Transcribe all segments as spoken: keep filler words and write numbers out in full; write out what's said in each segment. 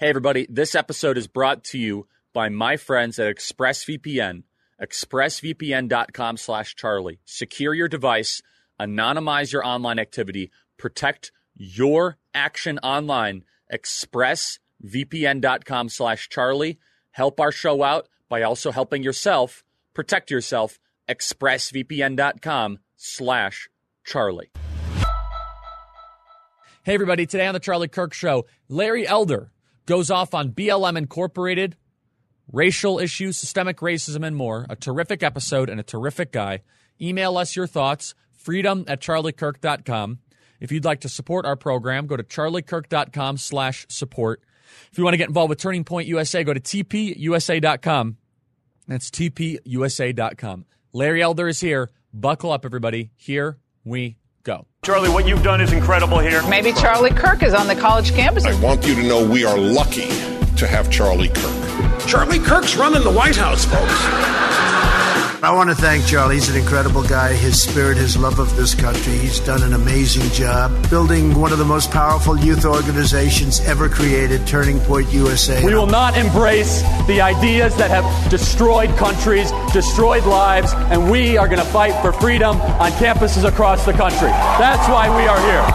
Hey, everybody. This episode is brought to you by my friends at ExpressVPN. ExpressVPN.com slash Charlie. Secure your device, anonymize your online activity, protect your action online. ExpressVPN.com slash Charlie. Help our show out by also helping yourself. Protect yourself. ExpressVPN.com slash Charlie. Hey, everybody. Today on the Charlie Kirk Show, Larry Elder goes off on B L M Incorporated, racial issues, systemic racism, and more. A terrific episode and a terrific guy. Email us your thoughts, freedom at charliekirk dot com. If you'd like to support our program, go to charliekirk.com slash support. If you want to get involved with Turning Point U S A, go to T P U S A dot com. That's T P U S A dot com. Larry Elder is here. Buckle up, everybody. Here we go. Charlie, what you've done is incredible here. Maybe Charlie Kirk is on the college campus. I want you to know we are lucky to have Charlie Kirk. Charlie Kirk's running the White House, folks. I want to thank Charlie. He's an incredible guy. His spirit, his love of this country. He's done an amazing job building one of the most powerful youth organizations ever created, Turning Point U S A. We will not embrace the ideas that have destroyed countries, destroyed lives, and we are going to fight for freedom on campuses across the country. That's why we are here.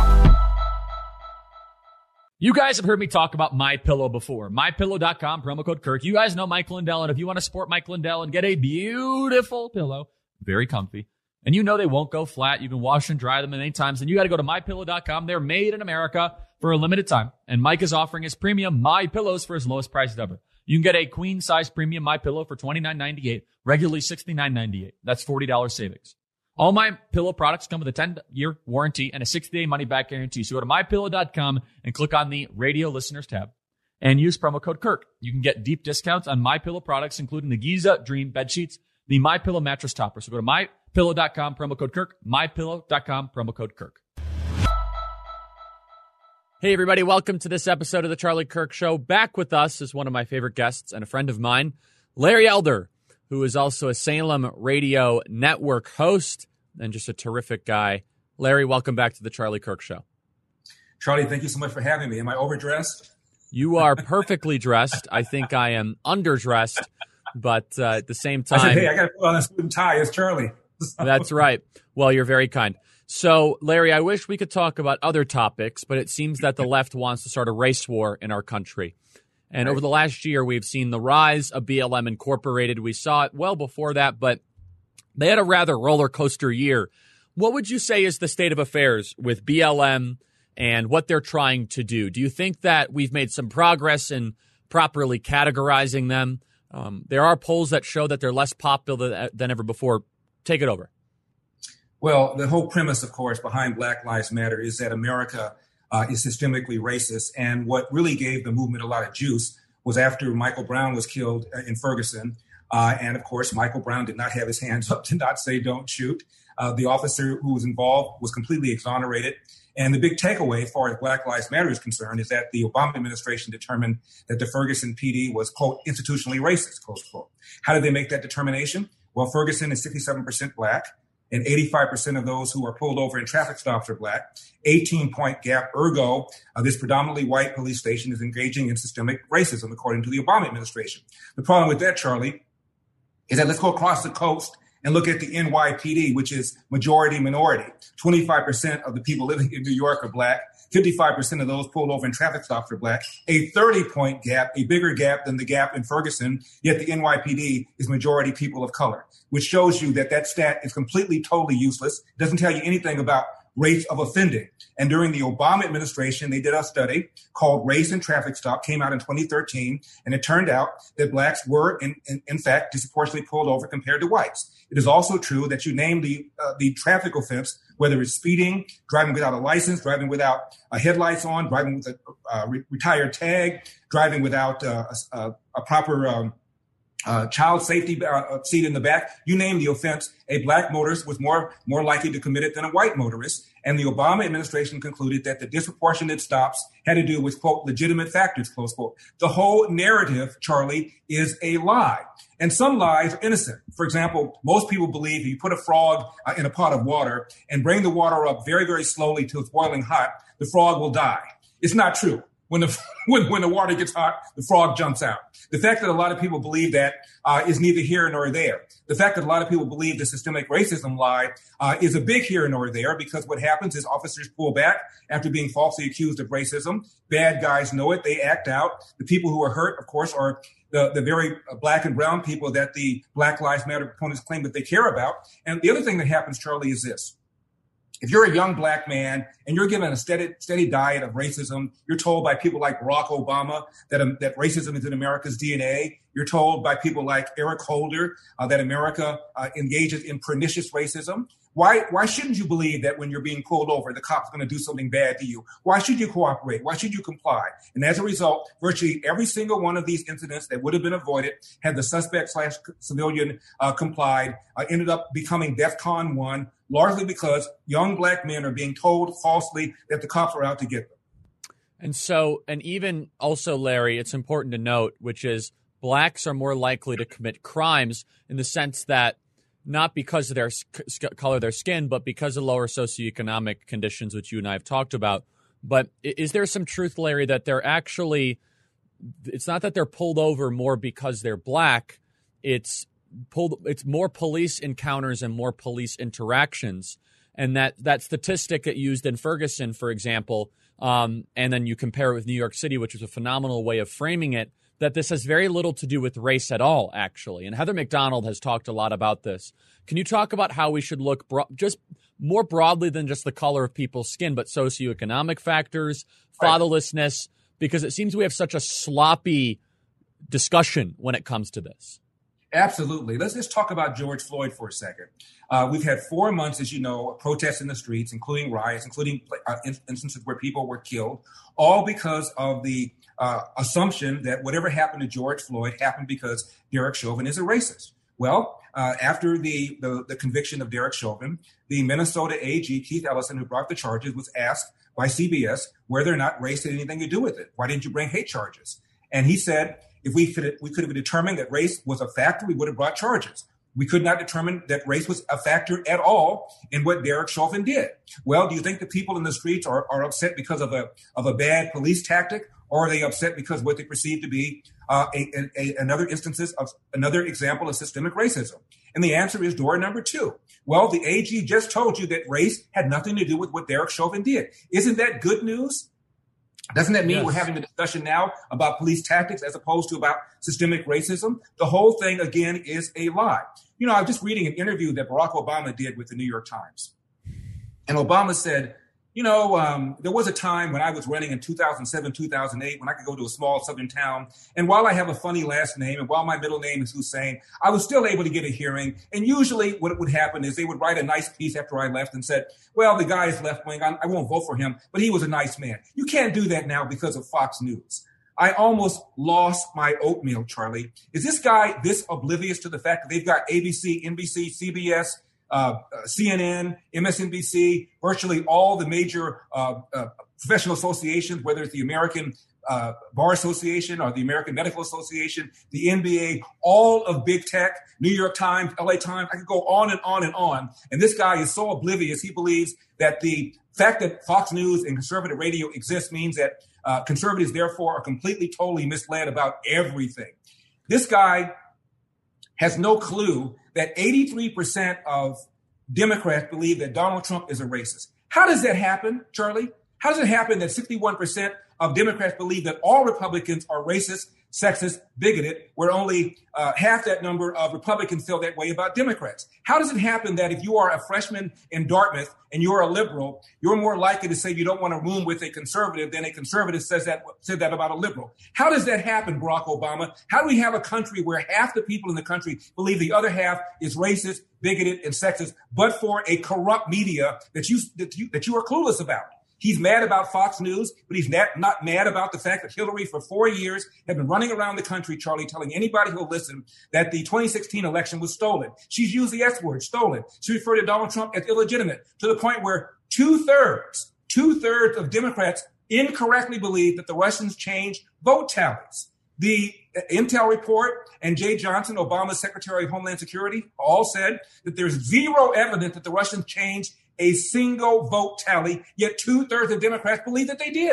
You guys have heard me talk about MyPillow before. My Pillow dot com, promo code Kirk. You guys know Mike Lindell, and if you want to support Mike Lindell and get a beautiful pillow, very comfy, and you know they won't go flat, you can wash and dry them many times, then you got to go to My Pillow dot com. They're made in America for a limited time, and Mike is offering his premium My Pillows for his lowest price ever. You can get a queen-size premium My Pillow for twenty-nine ninety-eight, regularly sixty-nine ninety-eight. That's forty dollars savings. All My Pillow products come with a ten-year warranty and a sixty-day money-back guarantee. So go to My Pillow dot com and click on the Radio Listeners tab and use promo code Kirk. You can get deep discounts on MyPillow products, including the Giza Dream bed sheets, the MyPillow mattress topper. So go to My Pillow dot com, promo code Kirk, My Pillow dot com, promo code Kirk. Hey, everybody. Welcome to this episode of the Charlie Kirk Show. Back with us is one of my favorite guests and a friend of mine, Larry Elder, who is also a Salem Radio Network host and just a terrific guy. Larry, welcome back to the Charlie Kirk Show. Charlie, thank you so much for having me. Am I overdressed? You are perfectly dressed. I think I am underdressed, but uh, at the same time... I said, hey, I got to put on a suit and tie. It's Charlie. That's right. Well, you're very kind. So, Larry, I wish we could talk about other topics, but it seems that the left wants to start a race war in our country. And right. Over the last year, we've seen the rise of B L M Incorporated. We saw it well before that, but they had a rather roller coaster year. What would you say is the state of affairs with B L M and what they're trying to do? Do you think that we've made some progress in properly categorizing them? Um, there are polls that show that they're less popular than ever before. Take it over. Well, the whole premise, of course, behind Black Lives Matter is that America Uh, is systemically racist. And what really gave the movement a lot of juice was after Michael Brown was killed in Ferguson. Uh, and of course, Michael Brown did not have his hands up to not say don't shoot. Uh, the officer who was involved was completely exonerated. And the big takeaway as far as Black Lives Matter is concerned is that the Obama administration determined that the Ferguson P D was, quote, institutionally racist, close quote. How did they make that determination? Well, Ferguson is sixty-seven percent black. And eighty-five percent of those who are pulled over in traffic stops are black. eighteen-point gap. Ergo, uh, this predominantly white police station is engaging in systemic racism, according to the Obama administration. The problem with that, Charlie, is that let's go across the coast and look at the N Y P D, which is majority minority. twenty-five percent of the people living in New York are black. fifty-five percent of those pulled over in traffic stops are black. A thirty-point gap, a bigger gap than the gap in Ferguson, yet the N Y P D is majority people of color, which shows you that that stat is completely, totally useless. It doesn't tell you anything about rates of offending. And during the Obama administration, they did a study called Race and Traffic Stop, came out in twenty thirteen, and it turned out that blacks were, in, in, in fact, disproportionately pulled over compared to whites. It is also true that you name the uh, the traffic offense, whether it's speeding, driving without a license, driving without uh, headlights on, driving with a uh, re- retired tag, driving without uh, a, a proper um, uh, child safety uh, seat in the back. You name the offense, a black motorist was more more likely to commit it than a white motorist. And the Obama administration concluded that the disproportionate stops had to do with, quote, legitimate factors, close quote. The whole narrative, Charlie, is a lie. And some lies are innocent. For example, most people believe if you put a frog uh, in a pot of water and bring the water up very, very slowly till it's boiling hot, the frog will die. It's not true. when the when, when the water gets hot, the frog jumps out. The fact that a lot of people believe that uh, is neither here nor there. The fact that a lot of people believe the systemic racism lie uh, is a big here nor there, because what happens is officers pull back after being falsely accused of racism. Bad guys know it. They act out. The people who are hurt, of course, are the, the very black and brown people that the Black Lives Matter opponents claim that they care about. And the other thing that happens, Charlie, is this. If you're a young black man and you're given a steady, steady diet of racism, you're told by people like Barack Obama that, um, that racism is in America's D N A. You're told by people like Eric Holder uh, that America uh, engages in pernicious racism. Why, why shouldn't you believe that when you're being pulled over, the cop's going to do something bad to you? Why should you cooperate? Why should you comply? And as a result, virtually every single one of these incidents that would have been avoided had the suspect slash civilian uh, complied, uh, ended up becoming DEFCON one, largely because young black men are being told falsely that the cops are out to get them. And so, and even also, Larry, it's important to note, which is blacks are more likely to commit crimes in the sense that not because of their sk- color of their skin, but because of lower socioeconomic conditions, which you and I have talked about. But is there some truth, Larry, that they're actually, it's not that they're pulled over more because they're black, it's pulled, it's more police encounters and more police interactions. And that, that statistic that used in Ferguson, for example, um, and then you compare it with New York City, which is a phenomenal way of framing it, that this has very little to do with race at all, actually. And Heather McDonald has talked a lot about this. Can you talk about how we should look bro- just more broadly than just the color of people's skin, but socioeconomic factors, fatherlessness, because it seems we have such a sloppy discussion when it comes to this. Absolutely. Let's just talk about George Floyd for a second. Uh, we've had four months, as you know, of protests in the streets, including riots, including uh, instances where people were killed, all because of the uh, assumption that whatever happened to George Floyd happened because Derek Chauvin is a racist. Well, uh, after the, the, the conviction of Derek Chauvin, the Minnesota A G, Keith Ellison, who brought the charges, was asked by C B S whether or not race had anything to do with it. Why didn't you bring hate charges? And he said, if we could, we could have determined that race was a factor, we would have brought charges. We could not determine that race was a factor at all in what Derek Chauvin did. Well, do you think the people in the streets are, are upset because of a of a bad police tactic, or are they upset because what they perceive to be uh, a, a, another instances of another example of systemic racism? And the answer is door number two. Well, the A G just told you that race had nothing to do with what Derek Chauvin did. Isn't that good news? Doesn't that mean yes. we're having a discussion now about police tactics as opposed to about systemic racism? The whole thing, again, is a lie. You know, I was just reading an interview that Barack Obama did with the New York Times. And Obama said, you know, um, there was a time when I was running in two thousand seven, two thousand eight, when I could go to a small southern town. And while I have a funny last name and while my middle name is Hussein, I was still able to get a hearing. And usually what would happen is they would write a nice piece after I left and said, well, the guy is left wing. I, I won't vote for him, but he was a nice man. You can't do that now because of Fox News. I almost lost my oatmeal, Charlie. Is this guy this oblivious to the fact that they've got A B C, N B C, C B S, Uh, uh, C N N, M S N B C, virtually all the major uh, uh, professional associations, whether it's the American uh, Bar Association or the American Medical Association, the N B A, all of big tech, New York Times, L A Times, I could go on and on and on. And this guy is so oblivious, he believes that the fact that Fox News and conservative radio exists means that uh, conservatives, therefore, are completely, totally misled about everything. This guy has no clue that eighty-three percent of Democrats believe that Donald Trump is a racist. How does that happen, Charlie? How does it happen that sixty-one percent of Democrats believe that all Republicans are racist, sexist, bigoted, where only uh, half that number of Republicans feel that way about Democrats? How does it happen that if you are a freshman in Dartmouth and you're a liberal, you're more likely to say you don't want to room with a conservative than a conservative says that said that about a liberal? How does that happen, Barack Obama? How do we have a country where half the people in the country believe the other half is racist, bigoted, and sexist, but for a corrupt media that you that you, that you are clueless about? He's mad about Fox News, but he's not, not mad about the fact that Hillary for four years had been running around the country, Charlie, telling anybody who'll listen that the twenty sixteen election was stolen. She's used the S word, stolen. She referred to Donald Trump as illegitimate, to the point where two-thirds, two-thirds of Democrats incorrectly believe that the Russians changed vote tallies. The Intel report and Jay Johnson, Obama's Secretary of Homeland Security, all said that there's zero evidence that the Russians changed a single vote tally, yet two-thirds of Democrats believe that they did.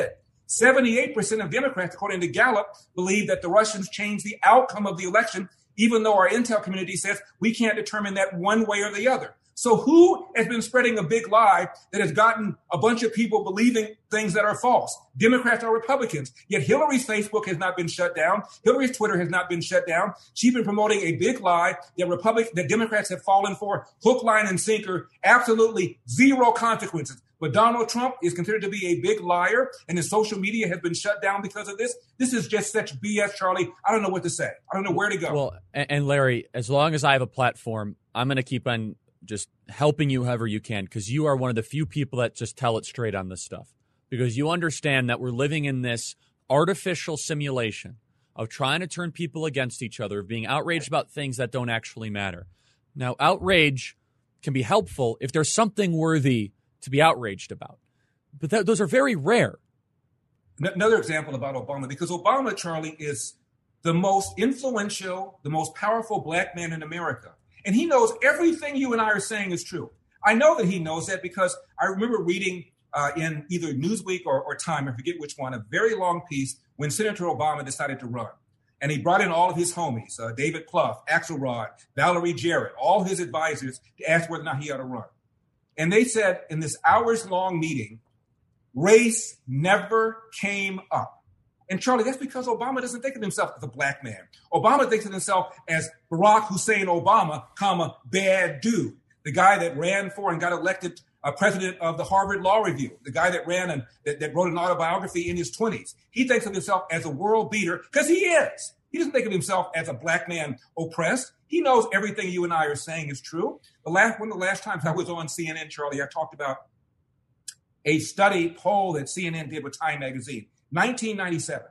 seventy-eight percent of Democrats, according to Gallup, believe that the Russians changed the outcome of the election, even though our intel community says we can't determine that one way or the other. So who has been spreading a big lie that has gotten a bunch of people believing things that are false? Democrats or Republicans. Yet Hillary's Facebook has not been shut down. Hillary's Twitter has not been shut down. She's been promoting a big lie that Republic, that Democrats have fallen for, hook, line, and sinker, absolutely zero consequences. But Donald Trump is considered to be a big liar, and his social media has been shut down because of this. This is just such B S, Charlie. I don't know what to say. I don't know where to go. Well, and Larry, as long as I have a platform, I'm going to keep on just helping you however you can, because you are one of the few people that just tell it straight on this stuff, because you understand that we're living in this artificial simulation of trying to turn people against each other, of being outraged about things that don't actually matter. Now, outrage can be helpful if there's something worthy to be outraged about, but th- those are very rare. Another example about Obama, because Obama, Charlie, is the most influential, the most powerful black man in America. And he knows everything you and I are saying is true. I know that he knows that because I remember reading uh, in either Newsweek or, or Time, I forget which one, a very long piece when Senator Obama decided to run. And he brought in all of his homies, uh, David Plouffe, Axelrod, Valerie Jarrett, all his advisors to ask whether or not he ought to run. And they said in this hours-long meeting, race never came up. And Charlie, that's because Obama doesn't think of himself as a black man. Obama thinks of himself as Barack Hussein Obama, comma, bad dude. The guy that ran for and got elected uh, president of the Harvard Law Review. The guy that ran and that, that wrote an autobiography in his twenties. He thinks of himself as a world beater because he is. He doesn't think of himself as a black man oppressed. He knows everything you and I are saying is true. The last one of the last times I was on C N N, Charlie, I talked about a study poll that C N N did with Time Magazine. nineteen ninety-seven,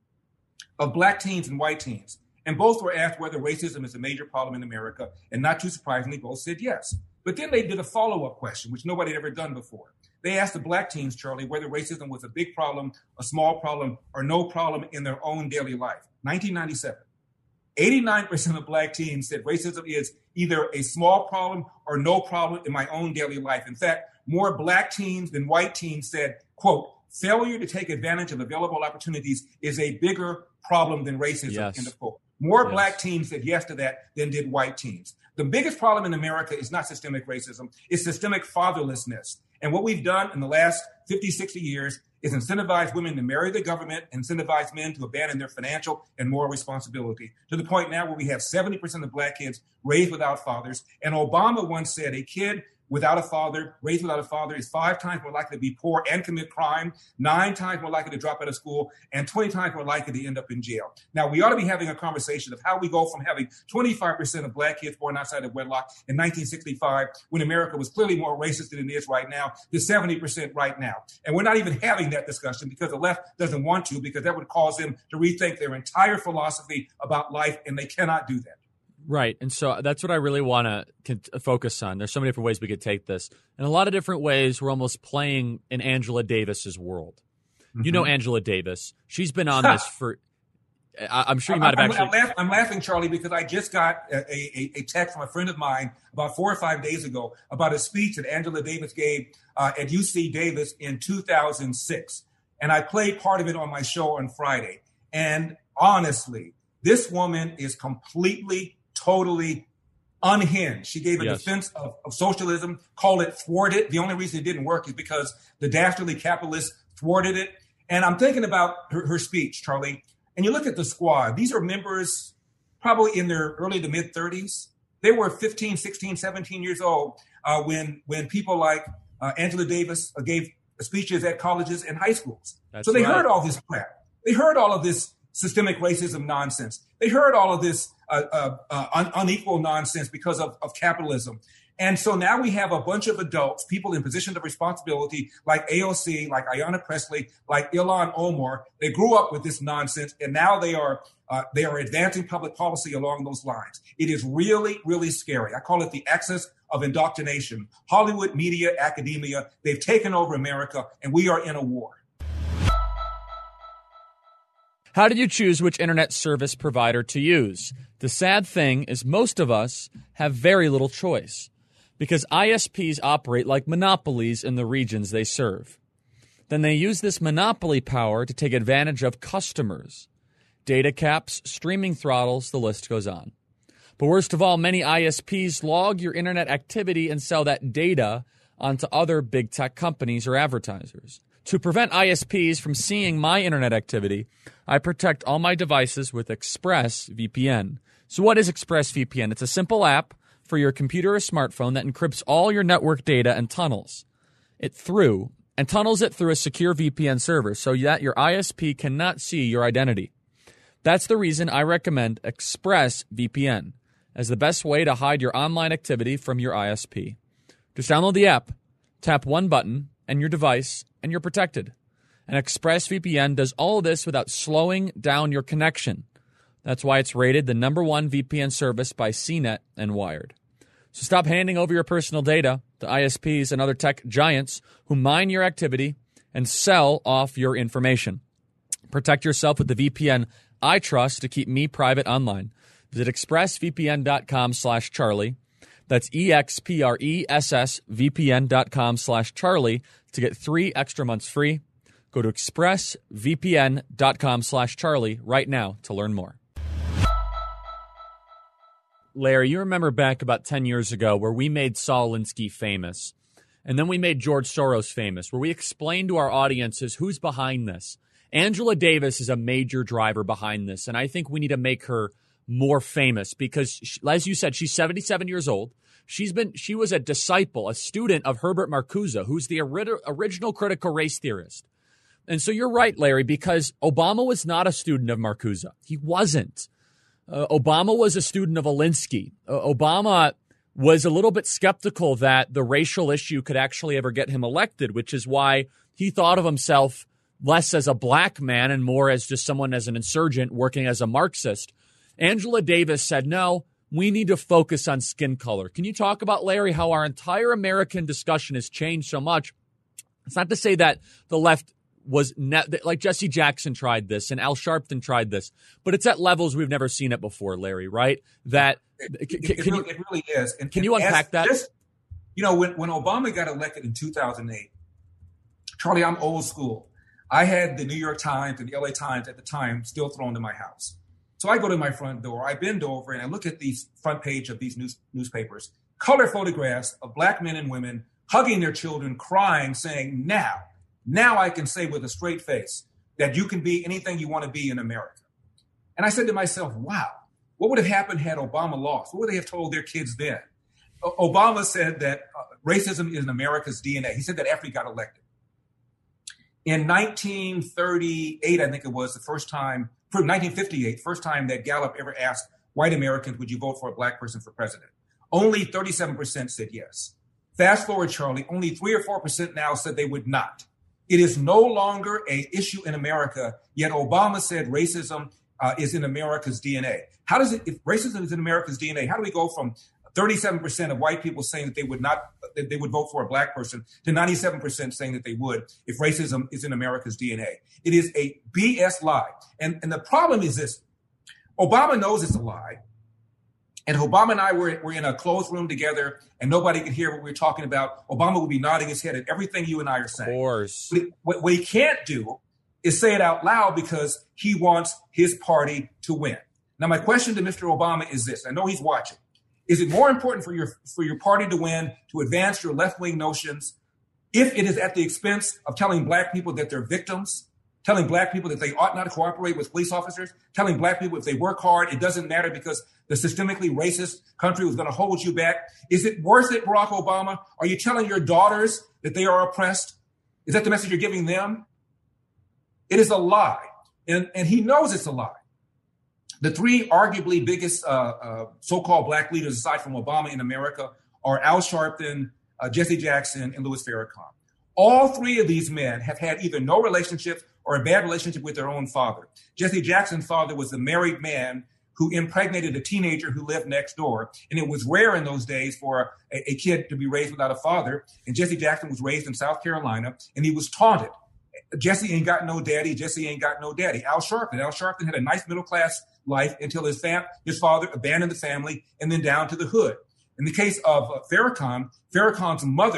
of black teens and white teens. And both were asked whether racism is a major problem in America. And not too surprisingly, both said yes. But then they did a follow-up question, which nobody had ever done before. They asked the black teens, Charlie, whether racism was a big problem, a small problem, or no problem in their own daily life. nineteen ninety-seven. eighty-nine percent of black teens said racism is either a small problem or no problem in my own daily life. In fact, more black teens than white teens said, quote, failure to take advantage of available opportunities is a bigger problem than racism, yes. End of quote. More yes. black teens said yes to that than did white teens. The biggest problem in America is not systemic racism, it's systemic fatherlessness. And what we've done in the last fifty, sixty years is incentivize women to marry the government, incentivize men to abandon their financial and moral responsibility, to the point now where we have seventy percent of black kids raised without fathers. And Obama once said a kid without a father, raised without a father, is five times more likely to be poor and commit crime, nine times more likely to drop out of school, and twenty times more likely to end up in jail. Now, we ought to be having a conversation of how we go from having twenty-five percent of black kids born outside of wedlock in nineteen sixty-five, when America was clearly more racist than it is right now, to seventy percent right now. And we're not even having that discussion because the left doesn't want to, because that would cause them to rethink their entire philosophy about life, and they cannot do that. Right. And so that's what I really want to focus on. There's so many different ways we could take this. In a lot of different ways, we're almost playing in Angela Davis's world. Mm-hmm. You know Angela Davis. She's been on this for – I'm sure you might have I'm, actually I'm, laugh, I'm laughing, Charlie, because I just got a, a, a text from a friend of mine about four or five days ago about a speech that Angela Davis gave uh, at U C Davis in two thousand six. And I played part of it on my show on Friday. And honestly, this woman is completely – totally unhinged. She gave a yes. defense of, of socialism, called it thwarted. The only reason it didn't work is because the dastardly capitalists thwarted it. And I'm thinking about her, her speech, Charlie, and you look at the squad. These are members probably in their early to mid thirties. They were fifteen, sixteen, seventeen years old uh, when, when people like uh, Angela Davis uh, gave speeches at colleges and high schools. That's so they right. heard all this crap. They heard all of this systemic racism nonsense. They heard all of this uh, uh, uh, un- unequal nonsense because of, of capitalism. And so now we have a bunch of adults, people in positions of responsibility, like A O C, like Ayanna Pressley, like Ilhan Omar. They grew up with this nonsense, and now they are uh, they are advancing public policy along those lines. It is really, really scary. I call it the axis of indoctrination. Hollywood, media, academia, they've taken over America, and we are in a war. How did you choose which internet service provider to use? The sad thing is most of us have very little choice because I S Ps operate like monopolies in the regions they serve. Then they use this monopoly power to take advantage of customers. Data caps, streaming throttles, the list goes on. But worst of all, many I S Ps log your internet activity and sell that data onto other big tech companies or advertisers. To prevent I S Ps from seeing my internet activity, I protect all my devices with ExpressVPN. So what is ExpressVPN? It's a simple app for your computer or smartphone that encrypts all your network data and tunnels it through and tunnels it through a secure V P N server so that your I S P cannot see your identity. That's the reason I recommend ExpressVPN as the best way to hide your online activity from your I S P. Just download the app, tap one button, and your device, and you're protected. And ExpressVPN does all of this without slowing down your connection. That's why it's rated the number one V P N service by C net and Wired. So stop handing over your personal data to I S Ps and other tech giants who mine your activity and sell off your information. Protect yourself with the V P N I trust to keep me private online. Visit expressvpn.com slash Charlie. That's E-X-P-R-E-S-S-V-P-N dot com slash Charlie to get three extra months free. Go to expressvpn.com slash Charlie right now to learn more. Larry, you remember back about ten years ago where we made Saul Alinsky famous, and then we made George Soros famous, where we explained to our audiences who's behind this. Angela Davis is a major driver behind this, and I think we need to make her more famous because, she, as you said, she's seventy-seven years old. She's been, she was a disciple, a student of Herbert Marcuse, who's the ori- original critical race theorist. And so you're right, Larry, because Obama was not a student of Marcuse. He wasn't. Uh, Obama was a student of Alinsky. Uh, Obama was a little bit skeptical that the racial issue could actually ever get him elected, which is why he thought of himself less as a black man and more as just someone as an insurgent working as a Marxist. Angela Davis said, no, we need to focus on skin color. Can you talk about, Larry, how our entire American discussion has changed so much? It's not to say that the left was ne- like Jesse Jackson tried this and Al Sharpton tried this, but it's at levels we've never seen it before, Larry, right? That it, can, it, can really, you, it really is. And, can and you unpack that? Just, you know, when, when Obama got elected in two thousand eight, Charlie, I'm old school. I had the New York Times and the L A Times at the time still thrown to my house. So I go to my front door, I bend over and I look at these front page of these news, newspapers, color photographs of black men and women hugging their children, crying, saying, now, now I can say with a straight face that you can be anything you want to be in America. And I said to myself, wow, what would have happened had Obama lost? What would they have told their kids then? O- Obama said that uh, racism is in America's D N A. He said that after he got elected. In nineteen thirty-eight, I think it was the first time, nineteen fifty-eight, first time that Gallup ever asked white Americans, would you vote for a black person for president? Only thirty-seven percent said yes. Fast forward, Charlie, only three or four percent now said they would not. It is no longer an issue in America, yet Obama said racism uh, is in America's D N A. How does it, if racism is in America's D N A, how do we go from thirty-seven percent of white people saying that they would not, that they would vote for a black person to ninety-seven percent saying that they would if racism is in America's D N A? It is a B S lie. And, and the problem is this, Obama knows it's a lie. And Obama and I were, were in a closed room together and nobody could hear what we were talking about. Obama would be nodding his head at everything you and I are saying. Of course. But what, what he can't do is say it out loud because he wants his party to win. Now, my question to Mister Obama is this. I know he's watching. Is it more important for your for your party to win, to advance your left-wing notions, if it is at the expense of telling black people that they're victims, telling black people that they ought not to cooperate with police officers, telling black people if they work hard, it doesn't matter because the systemically racist country was going to hold you back? Is it worth it, Barack Obama? Are you telling your daughters that they are oppressed? Is that the message you're giving them? It is a lie, and, and he knows it's a lie. The three arguably biggest uh, uh, so-called black leaders, aside from Obama in America, are Al Sharpton, uh, Jesse Jackson, and Louis Farrakhan. All three of these men have had either no relationship or a bad relationship with their own father. Jesse Jackson's father was a married man who impregnated a teenager who lived next door. And it was rare in those days for a, a kid to be raised without a father. And Jesse Jackson was raised in South Carolina, and he was taunted. Jesse ain't got no daddy. Jesse ain't got no daddy. Al Sharpton. Al Sharpton had a nice middle-class life until his fam- his father abandoned the family and then down to the hood. In the case of uh, Farrakhan, Farrakhan's mother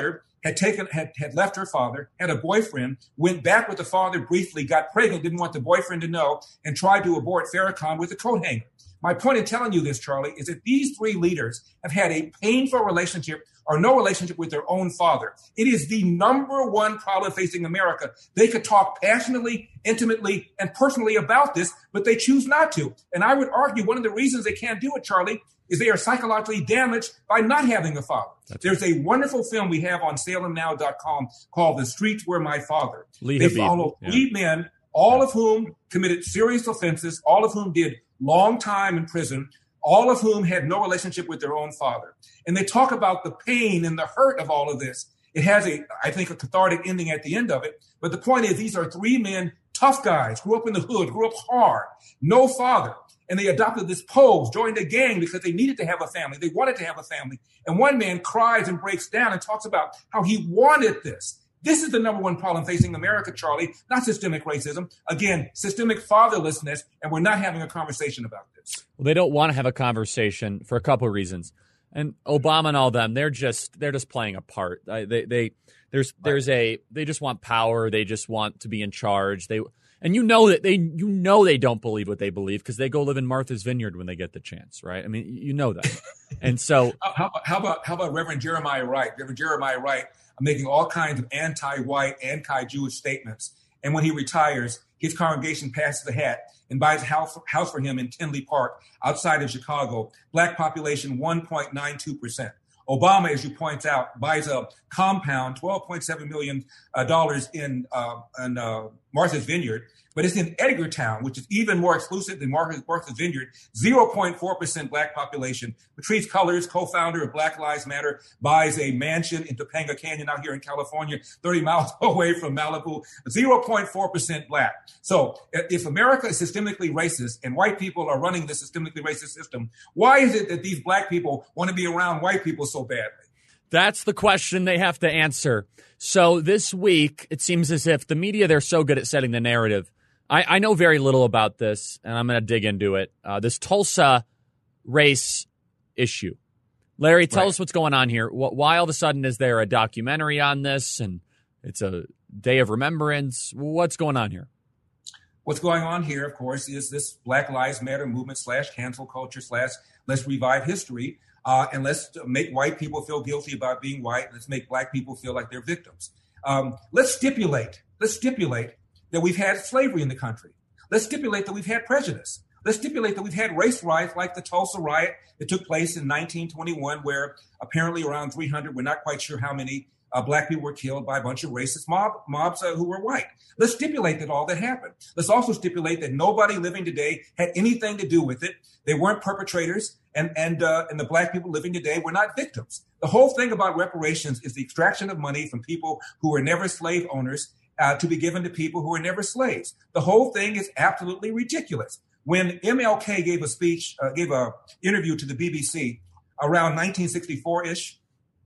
had taken, had, had left her father, had a boyfriend, went back with the father briefly, got pregnant, didn't want the boyfriend to know, and tried to abort Farrakhan with a coat hanger. My point in telling you this, Charlie, is that these three leaders have had a painful relationship or no relationship with their own father. It is the number one problem facing America. They could talk passionately, intimately, and personally about this, but they choose not to. And I would argue one of the reasons they can't do it, Charlie, is they are psychologically damaged by not having a father. That's There's right. a wonderful film we have on salem now dot com called The Streets Were My Father. Lee they Habib. follow yeah. three men, all yeah. of whom committed serious offenses, all of whom did long time in prison, all of whom had no relationship with their own father. And they talk about the pain and the hurt of all of this. It has a, I think, a cathartic ending at the end of it. But the point is, these are three men, tough guys, grew up in the hood, grew up hard, no father. And they adopted this pose, joined a gang because they needed to have a family. They wanted to have a family. And one man cries and breaks down and talks about how he wanted this. This is the number one problem facing America, Charlie, not systemic racism. Again, systemic fatherlessness, and we're not having a conversation about this. Well, they don't want to have a conversation for a couple of reasons. And Obama and all them, they're just they're just playing a part. Uh, they they there's there's a they just want power. They just want to be in charge. They and you know that they you know they don't believe what they believe because they go live in Martha's Vineyard when they get the chance, right? I mean, you know that. And so how, how about how about Reverend Jeremiah Wright? Reverend Jeremiah Wright making all kinds of anti-white, anti-Jewish statements. And when he retires, his congregation passes the hat and buys a house, house for him in Tinley Park outside of Chicago. Black population, one point nine two percent. Obama, as you point out, buys a compound, twelve point seven million dollars in, uh, in uh, Martha's Vineyard, but it's in Edgartown, which is even more exclusive than Martha's, Martha's Vineyard, zero point four percent black population. Patrice Cullors, co-founder of Black Lives Matter, buys a mansion in Topanga Canyon out here in California, thirty miles away from Malibu, zero point four percent black. So if America is systemically racist and white people are running the systemically racist system, why is it that these black people want to be around white people so badly? That's the question they have to answer. So this week, it seems as if the media, they're so good at setting the narrative. I, I know very little about this, and I'm going to dig into it. Uh, this Tulsa race issue. Larry, tell right. us what's going on here. Why all of a sudden is there a documentary on this, and it's a day of remembrance? What's going on here? What's going on here, of course, is this Black Lives Matter movement slash cancel culture slash let's revive history. Uh, and let's make white people feel guilty about being white. Let's make black people feel like they're victims. Um, let's stipulate, let's stipulate that we've had slavery in the country. Let's stipulate that we've had prejudice. Let's stipulate that we've had race riots like the Tulsa riot that took place in nineteen twenty-one, where apparently around three hundred, we're not quite sure how many, uh, black people were killed by a bunch of racist mob, mobs uh, who were white. Let's stipulate that all that happened. Let's also stipulate that nobody living today had anything to do with it. They weren't perpetrators. And and uh, and the black people living today were not victims. The whole thing about reparations is the extraction of money from people who were never slave owners uh, to be given to people who were never slaves. The whole thing is absolutely ridiculous. When M L K gave a speech, uh, gave a interview to the B B C around nineteen sixty-four-ish,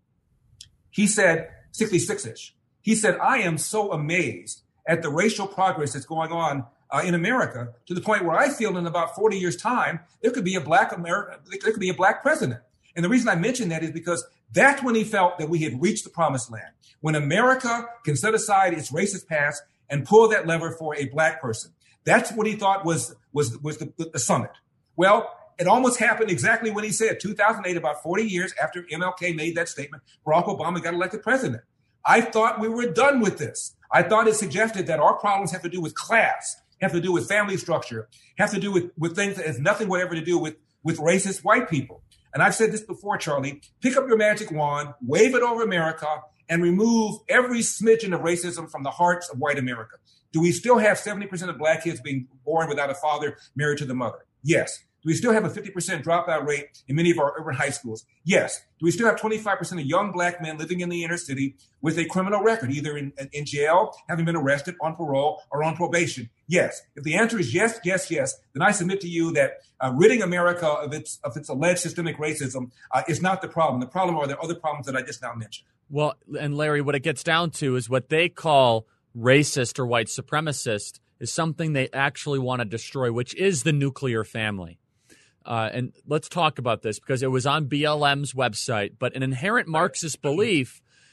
he said, sixty-six-ish, he said, I am so amazed at the racial progress that's going on Uh, in America, to the point where I feel in about forty years' time, there could be a black America, there could be a black president. And the reason I mention that is because that's when he felt that we had reached the promised land. When America can set aside its racist past and pull that lever for a black person. That's what he thought was, was, was the, the summit. Well, it almost happened exactly when he said, two thousand eight, about forty years after M L K made that statement, Barack Obama got elected president. I thought we were done with this. I thought it suggested that our problems have to do with class, have to do with family structure, have to do with, with things that has nothing whatever to do with, with racist white people. And I've said this before, Charlie, pick up your magic wand, wave it over America, and remove every smidgen of racism from the hearts of white America. Do we still have seventy percent of black kids being born without a father married to the mother? Yes. Do we still have a fifty percent dropout rate in many of our urban high schools? Yes. Do we still have twenty-five percent of young black men living in the inner city with a criminal record, either in, in jail, having been arrested, on parole, or on probation? Yes. If the answer is yes, yes, yes, then I submit to you that uh, ridding America of its of its alleged systemic racism uh, is not the problem. The problem are the other problems that I just now mentioned. Well, and Larry, what it gets down to is what they call racist or white supremacist is something they actually want to destroy, which is the nuclear family. Uh, and let's talk about this because it was on B L M's website. But an inherent Marxist belief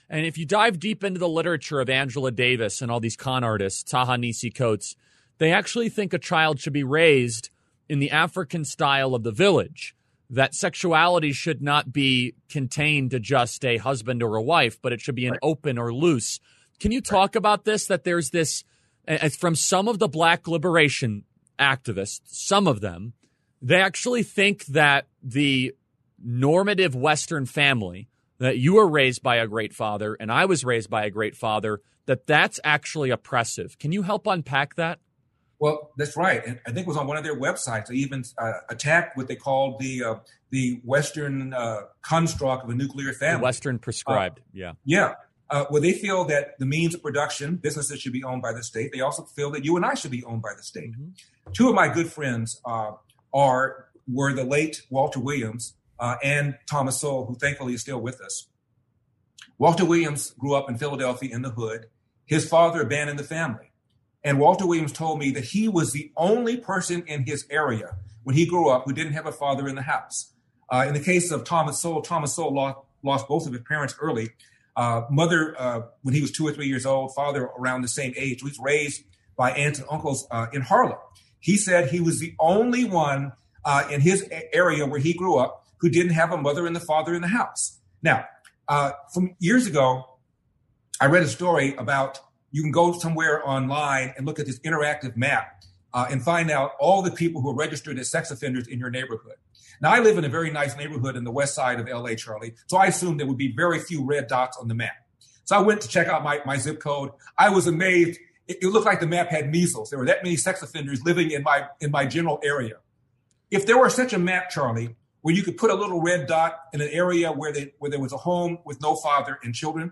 And if you dive deep into the literature of Angela Davis and all these con artists, Ta-Nehisi Coates, they actually think a child should be raised in the African style of the village, that sexuality should not be contained to just a husband or a wife, but it should be an open or loose. Can you talk about this, that there's this, uh, from some of the black liberation activists, some of them, they actually think that the normative Western family, that you were raised by a great father and I was raised by a great father, that that's actually oppressive. Can you help unpack that? Well, that's right. And I think it was on one of their websites. They even uh, attacked what they called the uh, the Western uh, construct of a nuclear family. The Western prescribed, uh, yeah. Yeah. Uh, where they feel that the means of production, businesses should be owned by the state. They also feel that you and I should be owned by the state. Mm-hmm. Two of my good friends uh, are were the late Walter Williams uh, and Thomas Sowell, who thankfully is still with us. Walter Williams grew up in Philadelphia in the hood. His father abandoned the family. And Walter Williams told me that he was the only person in his area when he grew up who didn't have a father in the house. Uh, in the case of Thomas Sowell, Thomas Sowell lost, lost both of his parents early. Uh, mother, uh, when he was two or three years old, father around the same age. He was raised by aunts and uncles uh, in Harlem. He said he was the only one uh, in his area where he grew up who didn't have a mother and the father in the house. Now, uh, from years ago, I read a story about you can go somewhere online and look at this interactive map uh, and find out all the people who are registered as sex offenders in your neighborhood. Now, I live in a very nice neighborhood in the west side of L A, Charlie, so I assumed there would be very few red dots on the map. So I went to check out my, my zip code. I was amazed. It, it looked like the map had measles. There were that many sex offenders living in my in my general area. If there were such a map, Charlie, where you could put a little red dot in an area where, they, where there was a home with no father and children,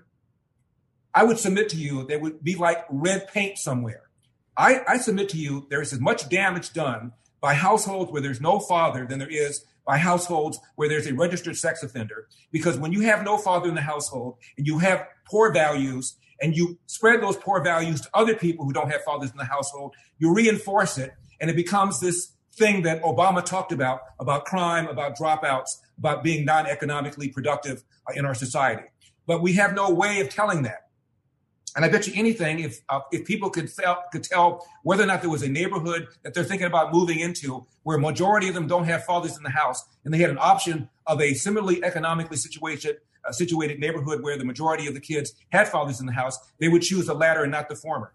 I would submit to you there would be like red paint somewhere. I, I submit to you there is as much damage done by households where there's no father than there is by households where there's a registered sex offender. Because when you have no father in the household and you have poor values and you spread those poor values to other people who don't have fathers in the household, you reinforce it and it becomes this thing that Obama talked about, about crime, about dropouts, about being non-economically productive uh, in our society. But we have no way of telling that. And I bet you anything, if uh, if people could tell, could tell whether or not there was a neighborhood that they're thinking about moving into where a majority of them don't have fathers in the house, and they had an option of a similarly economically situated, uh, situated neighborhood where the majority of the kids had fathers in the house, they would choose the latter and not the former.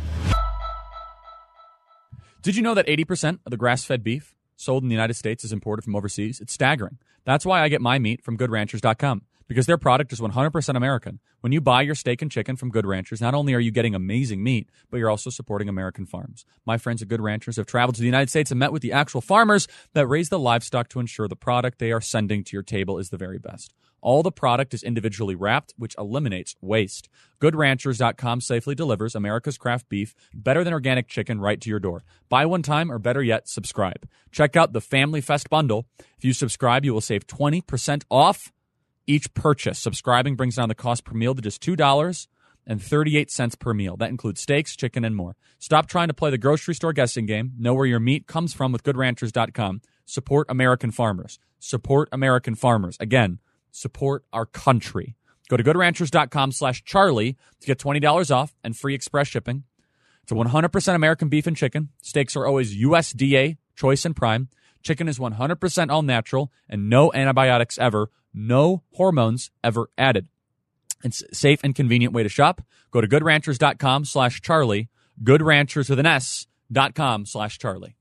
Did you know that eighty percent of the grass-fed beef sold in the United States is imported from overseas? It's staggering. That's why I get my meat from good ranchers dot com. Because their product is one hundred percent American. When you buy your steak and chicken from Good Ranchers, not only are you getting amazing meat, but you're also supporting American farms. My friends at Good Ranchers have traveled to the United States and met with the actual farmers that raise the livestock to ensure the product they are sending to your table is the very best. All the product is individually wrapped, which eliminates waste. Good Ranchers dot com safely delivers America's craft beef better than organic chicken right to your door. Buy one time, or better yet, subscribe. Check out the Family Fest bundle. If you subscribe, you will save twenty percent off each purchase. Subscribing brings down the cost per meal to just two dollars and thirty-eight cents per meal. That includes steaks, chicken, and more. Stop trying to play the grocery store guessing game. Know where your meat comes from with Good Ranchers dot com. Support American farmers. Support American farmers. Again, support our country. Go to Good Ranchers dot com slash Charlie to get twenty dollars off and free express shipping. It's a one hundred percent American beef and chicken. Steaks are always U S D A, choice and prime. Chicken is one hundred percent all natural and no antibiotics ever. No hormones ever added. It's a safe and convenient way to shop. Go to Good Ranchers dot com slash Charlie. Good Ranchers with an S dot com slash Charlie.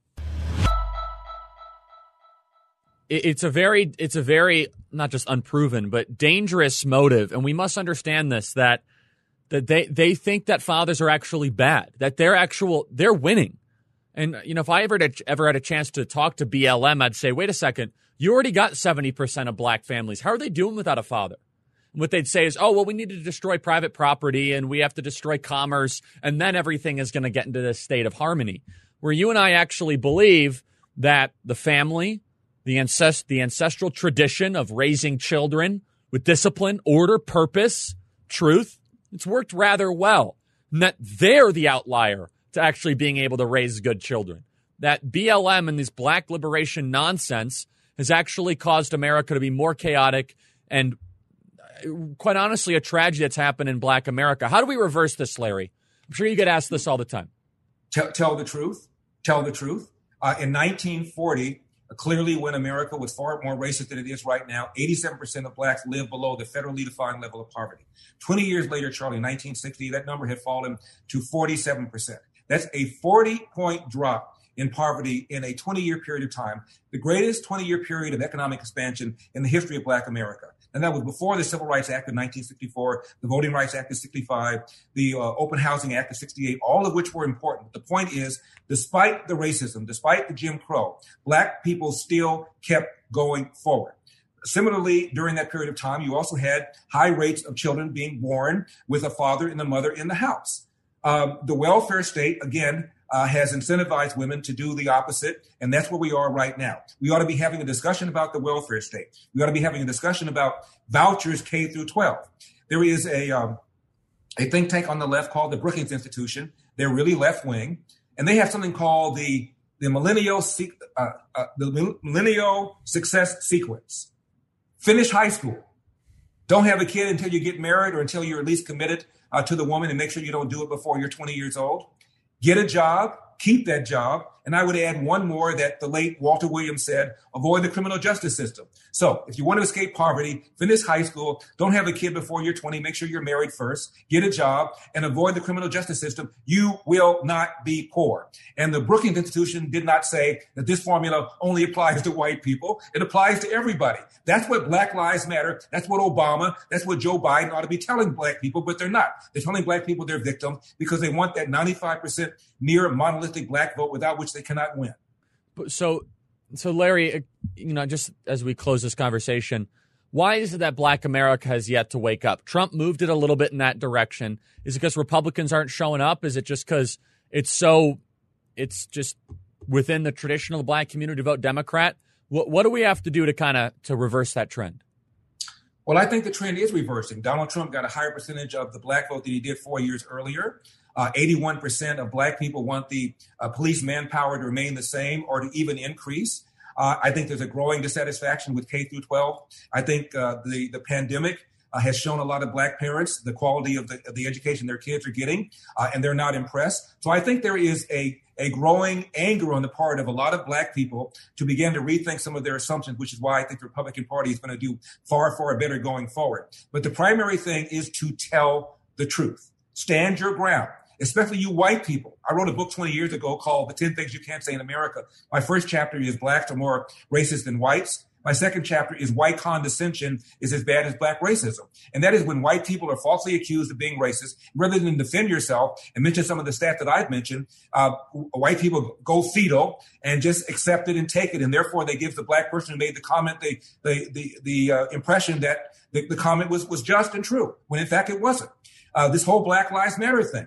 It's a very, it's a very, not just unproven, but dangerous motive. And we must understand this, that, that they, they think that fathers are actually bad, that they're actual, they're winning. And, you know, if I ever had, ever had a chance to talk to B L M, I'd say, wait a second, you already got seventy percent of black families. How are they doing without a father? And what they'd say is, oh, well, we need to destroy private property and we have to destroy commerce, and then everything is going to get into this state of harmony. Where you and I actually believe that the family, the ancest- the ancestral tradition of raising children with discipline, order, purpose, truth, it's worked rather well. And that they're the outlier to actually being able to raise good children. That B L M and this black liberation nonsense has actually caused America to be more chaotic and quite honestly, a tragedy that's happened in Black America. How do we reverse this, Larry? I'm sure you get asked this all the time. Tell, tell the truth. Tell the truth. Uh, in nineteen forty, uh, clearly when America was far more racist than it is right now, eighty-seven percent of blacks live below the federally defined level of poverty. twenty years later, Charlie, in nineteen sixty, that number had fallen to forty-seven percent. That's a forty-point drop in poverty in a twenty-year period of time, the greatest twenty-year period of economic expansion in the history of Black America. And that was before the Civil Rights Act of nineteen sixty-four, the Voting Rights Act of sixty-five, the uh, Open Housing Act of sixty-eight, all of which were important. But the point is, despite the racism, despite the Jim Crow, Black people still kept going forward. Similarly, during that period of time, you also had high rates of children being born with a father and a mother in the house. Um, the welfare state, again, Uh, has incentivized women to do the opposite, and that's where we are right now. We ought to be having a discussion about the welfare state. We ought to be having a discussion about vouchers K through twelve. There is a um, a think tank on the left called the Brookings Institution. They're really left wing, and they have something called the the millennial uh, uh, the millennial success sequence. Finish high school. Don't have a kid until you get married or until you're at least committed uh, to the woman, and make sure you don't do it before you're twenty years old. Get a job, keep that job. And I would add one more that the late Walter Williams said, avoid the criminal justice system. So if you want to escape poverty, finish high school, don't have a kid before you're twenty, make sure you're married first, get a job, and avoid the criminal justice system. You will not be poor. And the Brookings Institution did not say that this formula only applies to white people. It applies to everybody. That's what Black Lives Matter, that's what Obama, that's what Joe Biden ought to be telling Black people, but they're not. They're telling Black people they're victims because they want that ninety-five percent near monolithic Black vote without which they cannot win. So, so Larry, you know, just as we close this conversation, why is it that Black America has yet to wake up? Trump moved it a little bit in that direction. Is it because Republicans aren't showing up? Is it just because it's so, it's just within the traditional Black community to vote Democrat? What, what do we have to do to kind of to reverse that trend? Well, I think the trend is reversing. Donald Trump got a higher percentage of the Black vote than he did four years earlier. Uh, eighty-one percent of Black people want the uh, police manpower to remain the same or to even increase. Uh, I think there's a growing dissatisfaction with K through twelve. I think uh, the, the pandemic uh, has shown a lot of Black parents the quality of the, of the education their kids are getting, uh, and they're not impressed. So I think there is a, a growing anger on the part of a lot of Black people to begin to rethink some of their assumptions, which is why I think the Republican Party is going to do far, far better going forward. But the primary thing is to tell the truth. Stand your ground. Especially you white people. I wrote a book twenty years ago called The ten Things You Can't Say in America. My first chapter is Blacks are more racist than whites. My second chapter is White condescension is as bad as Black racism. And that is when white people are falsely accused of being racist. Rather than defend yourself and mention some of the stats that I've mentioned, uh, white people go fetal and just accept it and take it. And therefore they give the Black person who made the comment the the the, the uh, impression that the, the comment was, was just and true, when in fact it wasn't. Uh, this whole Black Lives Matter thing.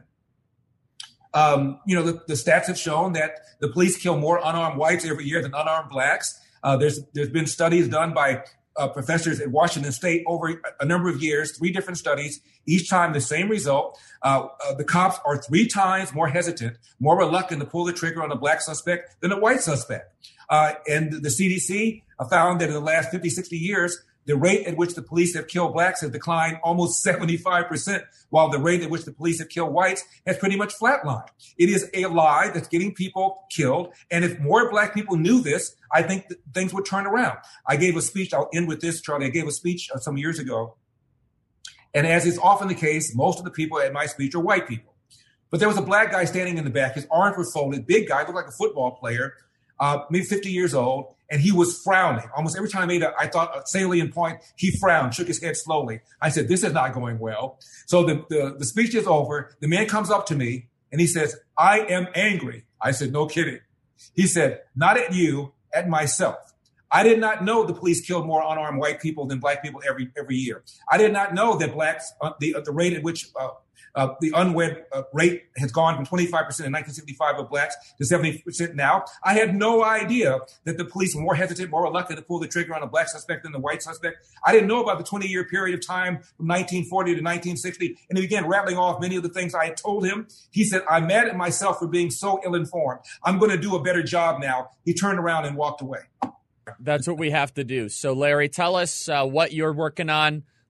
Um, you know, the, the stats have shown that the police kill more unarmed whites every year than unarmed Blacks. Uh, there's there's been studies done by uh, professors at Washington State over a number of years, three different studies, each time the same result. Uh, uh, the cops are three times more hesitant, more reluctant to pull the trigger on a Black suspect than a white suspect. Uh, and the C D C found that in the last fifty, sixty years, the rate at which the police have killed Blacks has declined almost seventy-five percent, while the rate at which the police have killed whites has pretty much flatlined. It is a lie that's getting people killed. And if more Black people knew this, I think that things would turn around. I gave a speech. I'll end with this, Charlie. I gave a speech uh, some years ago. And as is often the case, most of the people at my speech are white people. But there was a Black guy standing in the back. His arms were folded, big guy, looked like a football player, uh, maybe fifty years old. And he was frowning. Almost every time I made a, I thought, a salient point, he frowned, shook his head slowly. I said, this is not going well. So the, the, the speech is over. The man comes up to me and he says, I am angry. I said, no kidding. He said, not at you, at myself. I did not know the police killed more unarmed white people than Black people every every year. I did not know that Blacks, uh, the, uh, the rate at which uh, Uh, the unwed uh, rate has gone from twenty-five percent in nineteen seventy-five of Blacks to seventy percent now. I had no idea that the police were more hesitant, more reluctant to pull the trigger on a Black suspect than the white suspect. I didn't know about the twenty-year period of time from nineteen forty to nineteen sixty. And he began rattling off many of the things I had told him. He said, I'm mad at myself for being so ill-informed. I'm going to do a better job now. He turned around and walked away. That's what we have to do. So, Larry, tell us uh, what you're working on.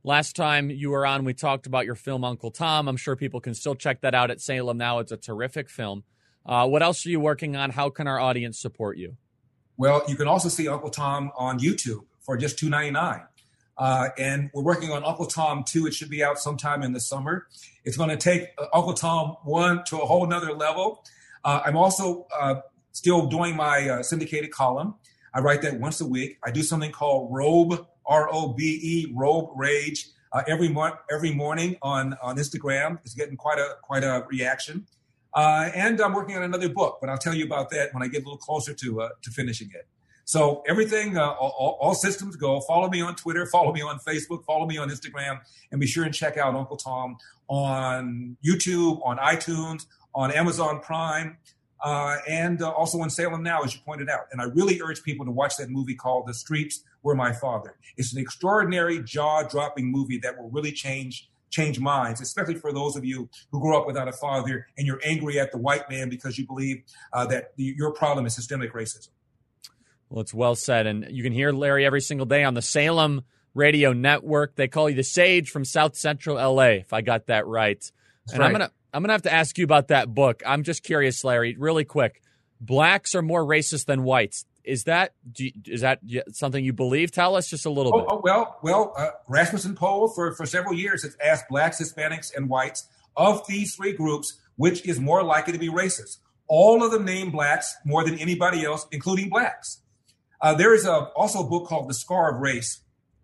Last time you were on, we talked about your film Uncle Tom. I'm sure people can still check that out at Salem now. It's a terrific film. Uh, what else are you working on? How can our audience support you? Well, you can also see Uncle Tom on YouTube for just two dollars and ninety-nine cents. Uh, and we're working on Uncle Tom two. It should be out sometime in the summer. It's going to take uh, Uncle Tom one to a whole nother level. Uh, I'm also uh, still doing my uh, syndicated column. I write that once a week. I do something called Robe, R O B E, Robe Rage, uh, every, mo- every morning on, on Instagram. It's getting quite a quite a reaction. Uh, and I'm working on another book, but I'll tell you about that when I get a little closer to uh, to finishing it. So everything, uh, all, all systems go. Follow me on Twitter, follow me on Facebook, follow me on Instagram, and be sure and check out Uncle Tom on YouTube, on iTunes, on Amazon Prime, uh, and uh, also on Salem Now, as you pointed out. And I really urge people to watch that movie called The Streets Were My Father. It's an extraordinary, jaw-dropping movie that will really change change minds, especially for those of you who grew up without a father and you're angry at the white man because you believe uh, that the, your problem is systemic racism. Well, it's well said. And you can hear Larry every single day on the Salem Radio Network. They call you the Sage from South Central L A, if I got that right. That's and right. I'm going to I'm gonna have to ask you about that book. I'm just curious, Larry, really quick. Blacks are more racist than whites. Is that do you, is that something you believe? Tell us just a little oh, bit. Oh, well, well, uh, Rasmussen poll for, for several years has asked blacks, Hispanics, and whites of these three groups, which is more likely to be racist. All of them name blacks more than anybody else, including blacks. Uh, there is a, also a book called The Scar of Race.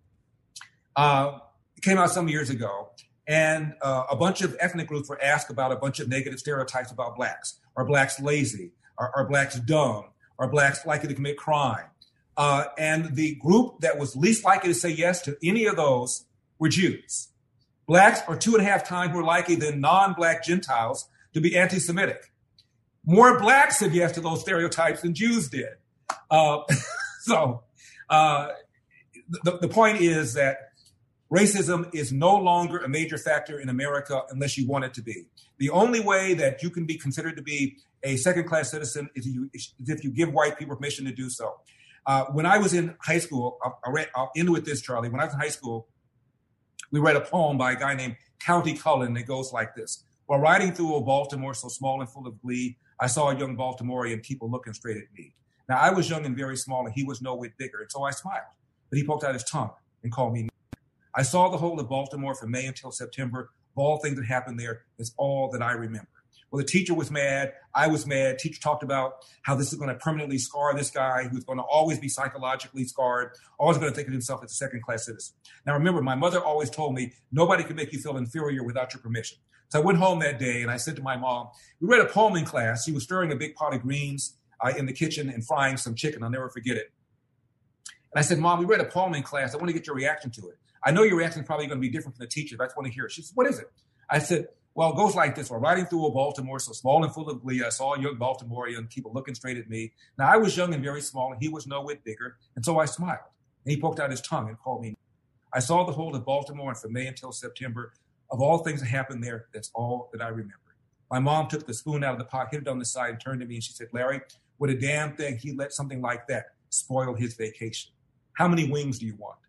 Uh, it came out some years ago, and uh, a bunch of ethnic groups were asked about a bunch of negative stereotypes about blacks. Are blacks lazy? Are, are blacks dumb? Are blacks likely to commit crime? Uh, and the group that was least likely to say yes to any of those were Jews. Blacks are two and a half times more likely than non-black Gentiles to be anti-Semitic. More blacks said yes to those stereotypes than Jews did. Uh, so uh, the, the point is that racism is no longer a major factor in America unless you want it to be. The only way that you can be considered to be a second-class citizen is, you, is if you give white people permission to do so. Uh, when I was in high school, I'll, I'll, read, I'll end with this, Charlie. When I was in high school, we read a poem by a guy named County Cullen that goes like this. While riding through old Baltimore, so small and full of glee, I saw a young Baltimorean, people looking straight at me. Now, I was young and very small, and he was no whit bigger, and so I smiled. But he poked out his tongue and called me. I saw the whole of Baltimore from May until September. Of all things that happened there, that's all that I remember. Well, the teacher was mad. I was mad. Teacher talked about how this is going to permanently scar this guy who's going to always be psychologically scarred, always going to think of himself as a second-class citizen. Now, remember, my mother always told me, nobody can make you feel inferior without your permission. So I went home that day, and I said to my mom, we read a poem in class. She was stirring a big pot of greens uh, in the kitchen and frying some chicken. I'll never forget it. And I said, Mom, we read a poem in class. I want to get your reaction to it. I know your reaction is probably going to be different from the teacher, but I just want to hear it. She said, what is it? I said, well, it goes like this. While riding through a Baltimore, so small and full of glee, I saw a young Baltimorean, people looking straight at me. Now, I was young and very small, and he was no whit bigger, and so I smiled. And he poked out his tongue and called me. I saw the whole of Baltimore, and from May until September, of all things that happened there, that's all that I remember. My mom took the spoon out of the pot, hit it on the side, and turned to me, and she said, Larry, what a damn thing he let something like that spoil his vacation. How many wings do you want?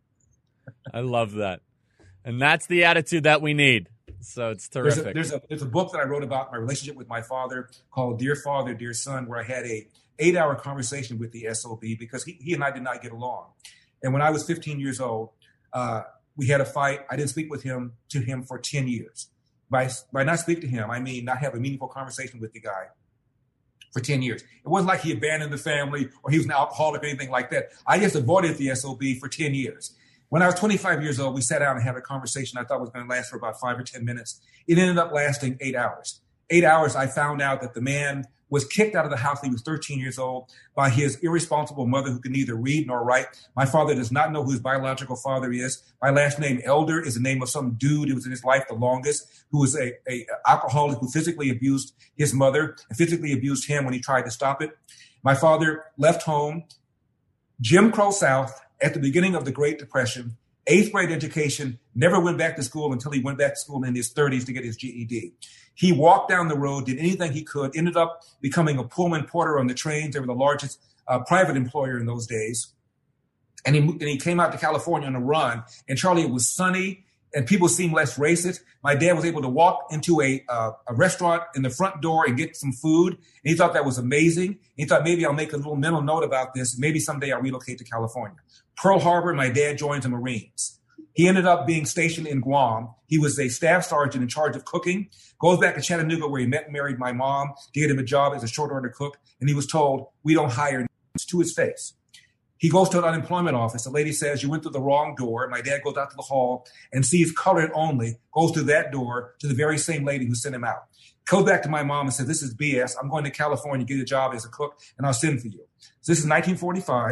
I love that. And that's the attitude that we need. So it's terrific. There's a, there's a there's a book that I wrote about my relationship with my father called Dear Father, Dear Son, where I had a eight hour conversation with the S O B because he, he and I did not get along. And when I was fifteen years old, uh, we had a fight. I didn't speak with him to him for ten years. By, by not speak to him, I mean not have a meaningful conversation with the guy for ten years. It wasn't like he abandoned the family or he was an alcoholic or anything like that. I just avoided the S O B for ten years. When I was twenty-five years old, we sat down and had a conversation I thought was going to last for about five or ten minutes. It ended up lasting eight hours. Eight hours, I found out that the man was kicked out of the house when he was thirteen years old by his irresponsible mother who could neither read nor write. My father does not know who his biological father is. My last name, Elder, is the name of some dude who was in his life the longest, who was a, a alcoholic who physically abused his mother and physically abused him when he tried to stop it. My father left home, Jim Crow South, at the beginning of the Great Depression, eighth grade education, never went back to school until he went back to school in his thirties to get his G E D. He walked down the road, did anything he could, ended up becoming a Pullman porter on the trains. They were the largest uh, private employer in those days. And he, and he came out to California on a run. And Charlie, it was sunny and people seemed less racist. My dad was able to walk into a uh, a restaurant in the front door and get some food. And he thought that was amazing. He thought maybe I'll make a little mental note about this. Maybe someday I'll relocate to California. Pearl Harbor, my dad joined the Marines. He ended up being stationed in Guam. He was a staff sergeant in charge of cooking. Goes back to Chattanooga where he met and married my mom to get him a job as a short order cook. And he was told, we don't hire to his face. He goes to an unemployment office. The lady says, you went through the wrong door. My dad goes out to the hall and sees colored only, goes through that door to the very same lady who sent him out. Goes back to my mom and says, this is B S. I'm going to California, get a job as a cook, and I'll send for you. So this is nineteen forty-five.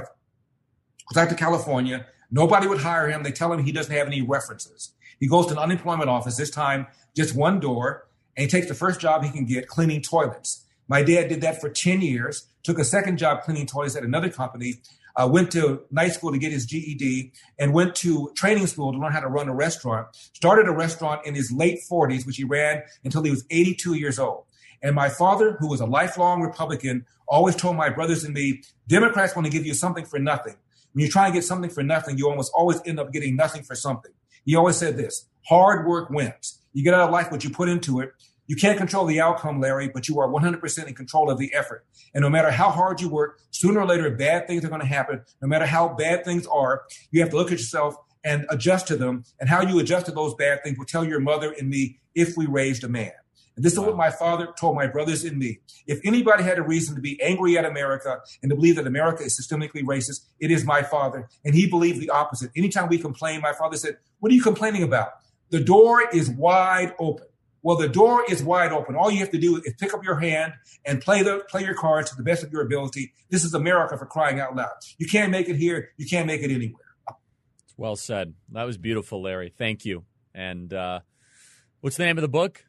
Goes out to California. Nobody would hire him. They tell him he doesn't have any references. He goes to an unemployment office, this time just one door, and he takes the first job he can get, cleaning toilets. My dad did that for ten years, took a second job cleaning toilets at another company, uh, went to night school to get his G E D, and went to training school to learn how to run a restaurant. Started a restaurant in his late forties, which he ran until he was eighty-two years old. And my father, who was a lifelong Republican, always told my brothers and me, Democrats want to give you something for nothing. When you try and get something for nothing, you almost always end up getting nothing for something. He always said this, hard work wins. You get out of life what you put into it. You can't control the outcome, Larry, but you are one hundred percent in control of the effort. And no matter how hard you work, sooner or later, bad things are going to happen. No matter how bad things are, you have to look at yourself and adjust to them. And how you adjust to those bad things will tell your mother and me if we raised a man. And this is wow. what my father told my brothers and me. If anybody had a reason to be angry at America and to believe that America is systemically racist, it is my father. And he believed the opposite. Anytime we complain, my father said, what are you complaining about? The door is wide open. Well, the door is wide open. All you have to do is pick up your hand and play the play your cards to the best of your ability. This is America, for crying out loud. You can't make it here. You can't make it anywhere. Well said. That was beautiful, Larry. Thank you. And uh, what's the name of the book?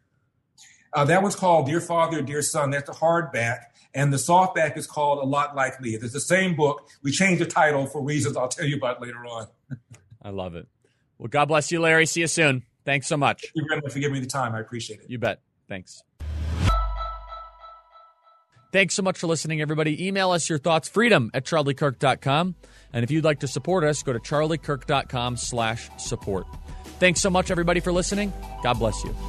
Uh, that one's called Dear Father, Dear Son. That's the hardback. And the softback is called A Lot Like Me. It's the same book. We changed the title for reasons I'll tell you about later on. I love it. Well, God bless you, Larry. See you soon. Thanks so much. Thank you very much for giving me the time. I appreciate it. You bet. Thanks. Thanks so much for listening, everybody. Email us your thoughts, freedom at charlie kirk dot com. And if you'd like to support us, go to charlie kirk dot com slash support. Thanks so much, everybody, for listening. God bless you.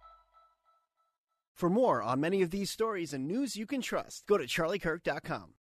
For more on many of these stories and news you can trust, go to charlie kirk dot com.